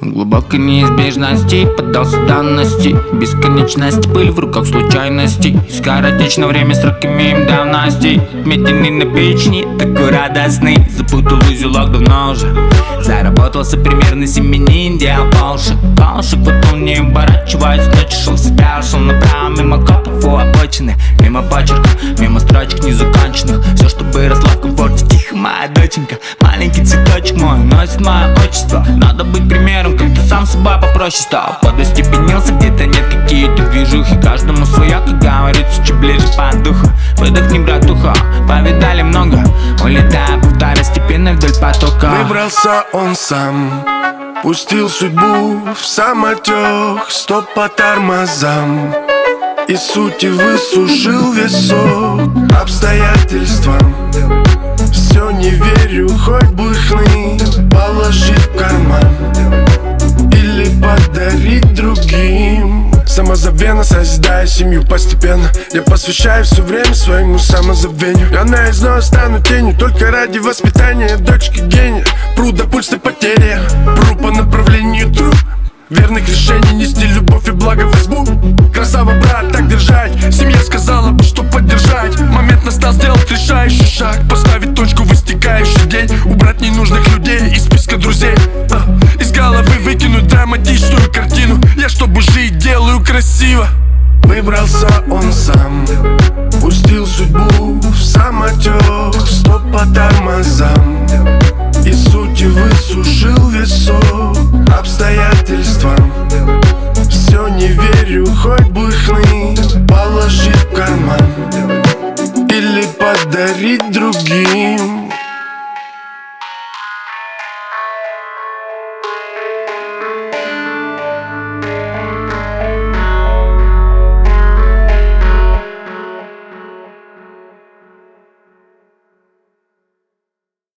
Глубокой неизбежности поддался данности. Бесконечность, пыль в руках случайностей. Скоротечно время сроками им давности. Отметины на печени, такой радостный. Запутал в узелок давно уже. Заработался примерно семенин, делал полшик. Вот он не оборачиваясь, ночью шел себя, шел направо мимо копов у обочины. Мимо почерков, мимо строчек незаконченных. Все, чтобы росла в комфорте, тихо, моя доченька. Маленький цветочек мой носит мое отчество. Надо быть примером, как ты сам собой попроще стал. Подостепенился, где-то нет какие-то движухи. Каждому своя, как говорится, чуть ближе по духу. Выдохни, братуха, повидали много. Улетая по второстепенной вдоль потока. Выбрался он сам, пустил судьбу в самотек. Стоп по тормозам, и сути высушил весь сок. Обстоятельствам все не верю, хоть бы хны. Положи в карман или подарить другим. Самозабвенно созидая семью постепенно. Я посвящаю все время своему самозабвению. Я наизнос стану тенью только ради воспитания дочки гения. Пру до пульса потери, пру по направлению тру. Верных решений нести любовь и благо в избу. Красава, брат, так держать. Семья сказала бы, что поддержать. Момент настал сделать решающий шаг. Поставить точку в истекающий день. Убрать ненужных людей из списка друзей. Из головы выкинуть драматичную картину. Я, чтобы жить, делаю красиво. Выбрался он сам, пустил судьбу в самотек. Стоп по тормозам, и сути высушил весь сок. Обстоятельствам все не верю, хоть бы хны. Положи в карман или подарить другим.